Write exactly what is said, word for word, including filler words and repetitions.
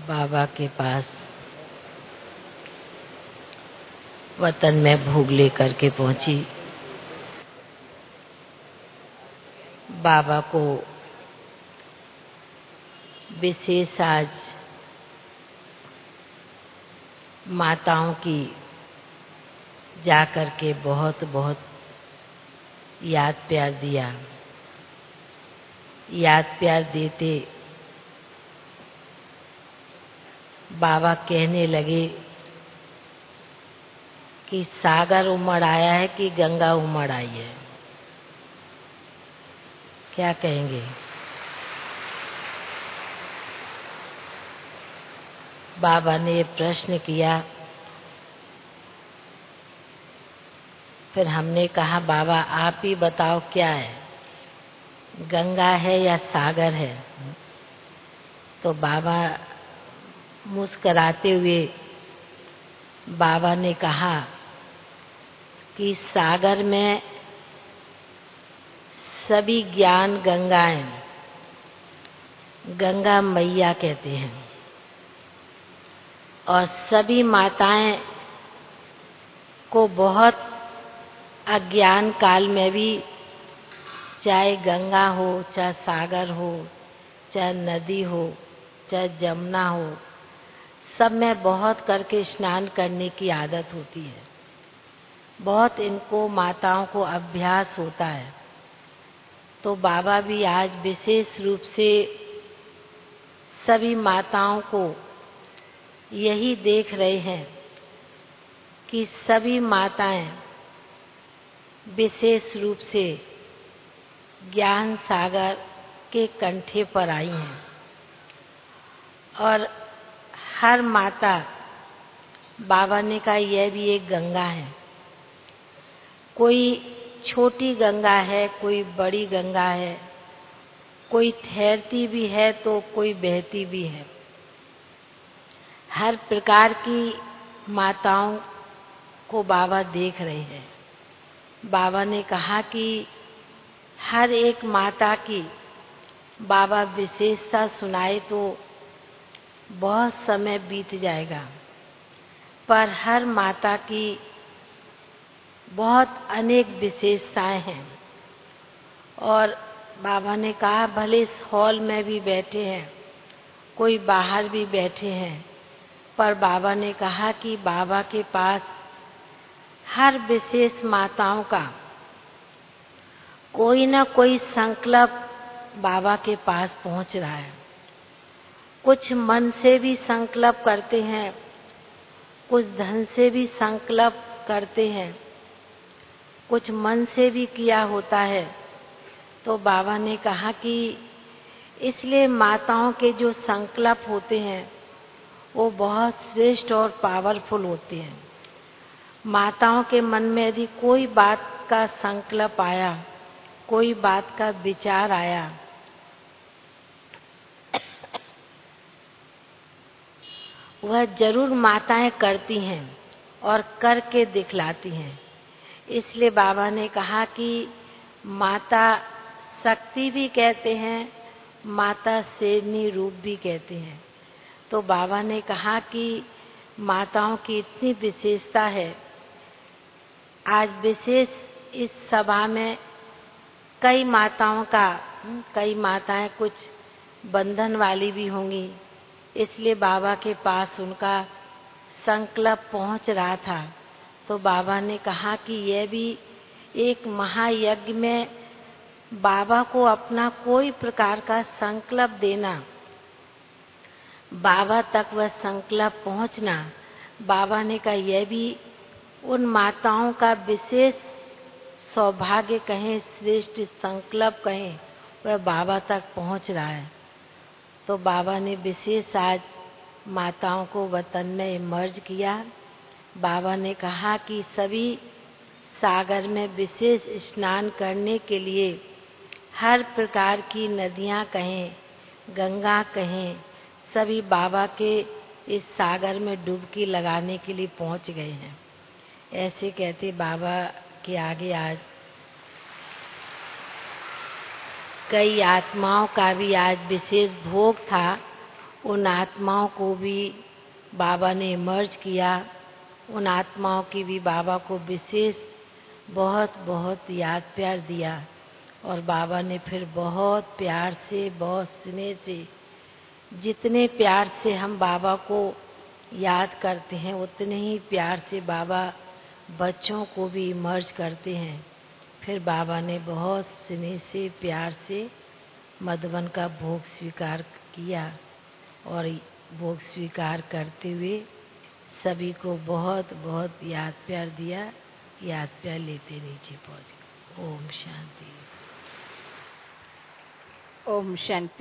बाबा के पास वतन में भोग लेकर के पहुंची। बाबा को विशेष आज माताओं की जाकर के बहुत बहुत याद प्यार दिया। याद प्यार देते बाबा कहने लगे कि सागर उमड़ आया है कि गंगा उमड़ आई है। क्या कहेंगे? बाबा ने ये प्रश्न किया। फिर हमने कहा बाबा आप ही बताओ क्या है, गंगा है या सागर है? तो बाबा मुस्कुराते हुए बाबा ने कहा कि सागर में सभी ज्ञान गंगाएं गंगा मैया कहते हैं और सभी माताएं को बहुत अज्ञान काल में भी, चाहे गंगा हो, चाहे सागर हो, चाहे नदी हो, चाहे जमुना हो, सब में बहुत करके स्नान करने की आदत होती है। बहुत इनको माताओं को अभ्यास होता है। तो बाबा भी आज विशेष रूप से सभी माताओं को यही देख रहे हैं कि सभी माताएं विशेष रूप से ज्ञान सागर के कंठे पर आई हैं और हर माता, बाबा ने कहा यह भी एक गंगा है। कोई छोटी गंगा है, कोई बड़ी गंगा है, कोई ठहरती भी है तो कोई बहती भी है। हर प्रकार की माताओं को बाबा देख रहे हैं। बाबा ने कहा कि हर एक माता की बाबा विशेषता सुनाए तो बहुत समय बीत जाएगा, पर हर माता की बहुत अनेक विशेषताएं हैं। और बाबा ने कहा भले इस हॉल में भी बैठे हैं, कोई बाहर भी बैठे हैं, पर बाबा ने कहा कि बाबा के पास हर विशेष माताओं का कोई ना कोई संकल्प बाबा के पास पहुंच रहा है। कुछ मन से भी संकल्प करते हैं, कुछ धन से भी संकल्प करते हैं, कुछ मन से भी किया होता है। तो बाबा ने कहा कि इसलिए माताओं के जो संकल्प होते हैं वो बहुत श्रेष्ठ और पावरफुल होते हैं। माताओं के मन में यदि कोई बात का संकल्प आया, कोई बात का विचार आया, वह जरूर माताएं करती हैं और करके दिखलाती हैं। इसलिए बाबा ने कहा कि माता शक्ति भी कहते हैं, माता शेरनी रूप भी कहते हैं। तो बाबा ने कहा कि माताओं की इतनी विशेषता है। आज विशेष इस सभा में कई माताओं का, कई माताएं कुछ बंधन वाली भी होंगी, इसलिए बाबा के पास उनका संकल्प पहुंच रहा था। तो बाबा ने कहा कि यह भी एक महायज्ञ में बाबा को अपना कोई प्रकार का संकल्प देना, बाबा तक वह संकल्प पहुंचना, बाबा ने कहा यह भी उन माताओं का विशेष सौभाग्य कहें, श्रेष्ठ संकल्प कहें, वह बाबा तक पहुंच रहा है। तो बाबा ने विशेष आज माताओं को वतन में इमर्ज किया। बाबा ने कहा कि सभी सागर में विशेष स्नान करने के लिए हर प्रकार की नदियां कहें, गंगा कहें, सभी बाबा के इस सागर में डुबकी लगाने के लिए पहुंच गए हैं। ऐसे कहते बाबा के आगे आज कई आत्माओं का भी आज विशेष भोग था उन आत्माओं को भी बाबा ने मर्ज किया। उन आत्माओं की भी बाबा को विशेष बहुत बहुत याद प्यार दिया और बाबा ने फिर बहुत प्यार से, बहुत स्नेह से, जितने प्यार से हम बाबा को याद करते हैं उतने ही प्यार से बाबा बच्चों को भी मर्ज करते हैं। फिर बाबा ने बहुत स्नेह से, प्यार से मधुबन का भोग स्वीकार किया और भोग स्वीकार करते हुए सभी को बहुत बहुत याद प्यार दिया। याद प्यार लेते नीचे पहुंच गए। ओम शांति। ओम शांति।